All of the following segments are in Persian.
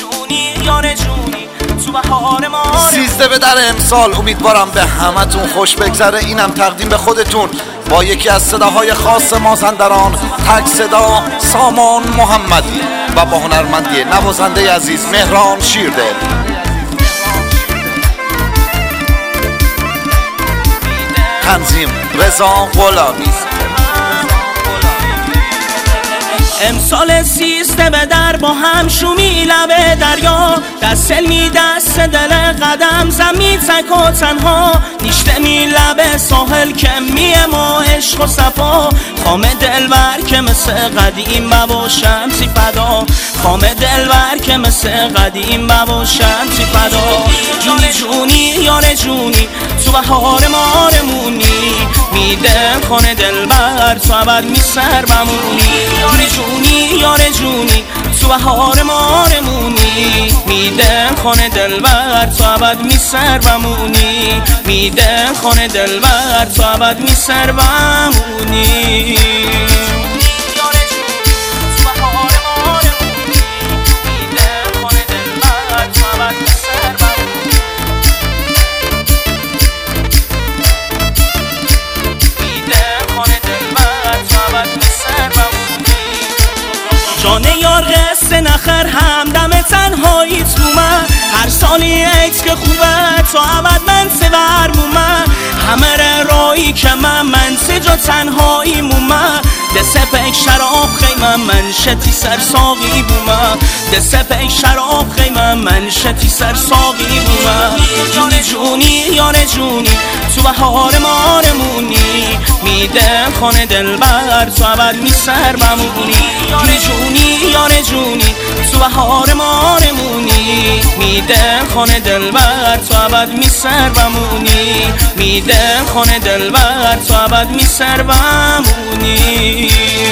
جونی یار جونی تو بهار ما 13 به در امسال، امیدوارم به همتون خوش بگذره. اینم تقدیم به خودتون با یکی از صداهای خاص مازندران، تک صدا سامان محمدی و با هنرمندی نوازنده عزیز مهران شیردل. تنظیم رضا غلامی. امسال 13 به در با هم شومی لبه دریا، دست می دست دل قدم زمین تک و تنها، نیشته می لبه ساحل کمی ما عشق و صفا، خام دلبر که مثل قدیم بباشم سی فدا، خام دلبر که مثل قدیم بباشم سی فدا. جونی جونی یار جونی تو بهار ما رمونی، میدم خانه دلبر تو ابد می سر بمونی. جونی جونی یار جونی تو بهار ما رمونی، میدم خانه دلبر تو ابد می سر بمونی، میدم خانه دلبر تو ابد می سر بمونی. جان یار قصه نخر همدم تنهایی تو من، هر سالی ایت که خوبه تا ابد من سور مومن، همه رایی که من سجا تنهایی مومن، دست پک شراب خیمم من شتی سر ساقی بومن، دست پک شراب خیمم من شتی سر ساقی بومن. جونی جونی یار جونی تو بهار ما رمونی، میدم خانه دلبر تو ابد می سر بمونی. جونی جونی یار جونی تو بهار ما رمونی، میدم خانه دلبر تو ابد می سر بمونی، میدم خانه دلبر تو ابد می سر بمونی.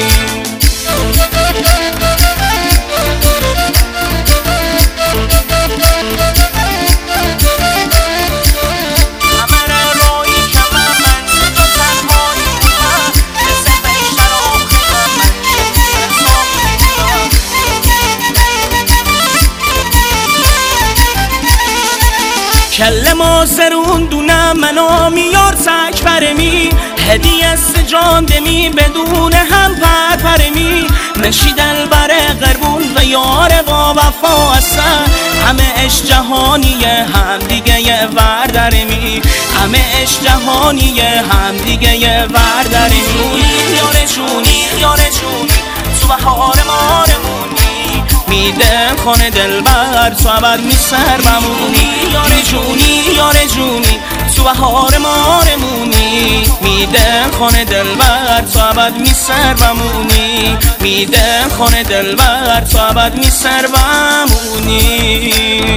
کل ما سرون دونم منو میار تک پرمی، هدیه سجان دمی بدون هم پرمی، نشی دلبر قربون و یار با وفا هستن، همه عشق جهانیه هم دیگه وردرمی، همه عشق جهانیه هم دیگه وردرمی. یار جونی یار جونی تو بهار ما رمونی، میدم خانه دلبر تو ابد می سر بمونی. یار جونی یار جونی تو بهار ما رمونی، میدم خانه دلبر تو ابد می سر بمونی، میدم خانه دلبر تو ابد می سر بمونی.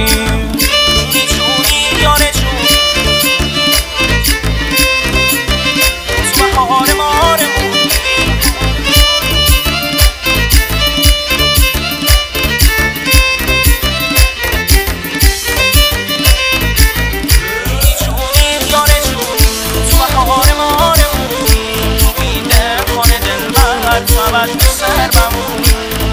جونی یار جونی تو بهار ما رمونی، سر بمونی،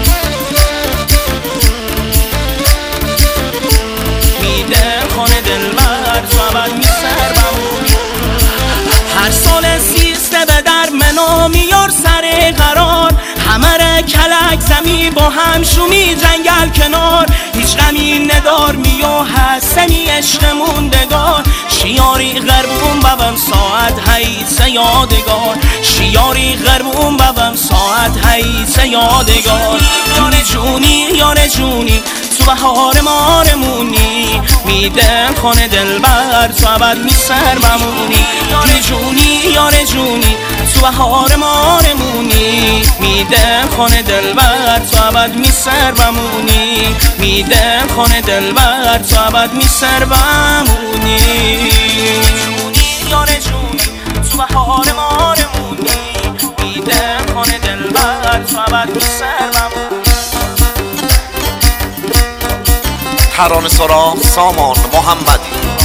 میدم خانه دلبر تو ابد می سر بمونی. هر سال 13 به در منو میار سر قرار، همه را کلک زمی با هم شومی جنگل کنار، هیچ غمی ندار میو حسنی عشق موندگار، شیاری غربون ببم ساعت حیث یادگار، شیاری غربون ببم ساعت حیث یادگار. جونی جونی یار جونی تو بهار ما رمونی، میدم خانه دلبر تو ابد می سر بمونی. جونی جونی یار جونی تو بهار ما رمونی، میدم خانه دلبر تو ابد می سر بمونی، میدم خانه دلبر تو ابد می سر بمونی. جونی یار جونی تو بهار ما رمونی، میدم خانه دلبر تو ابد می سر بمونی. ترانه سرا سامان محمدی.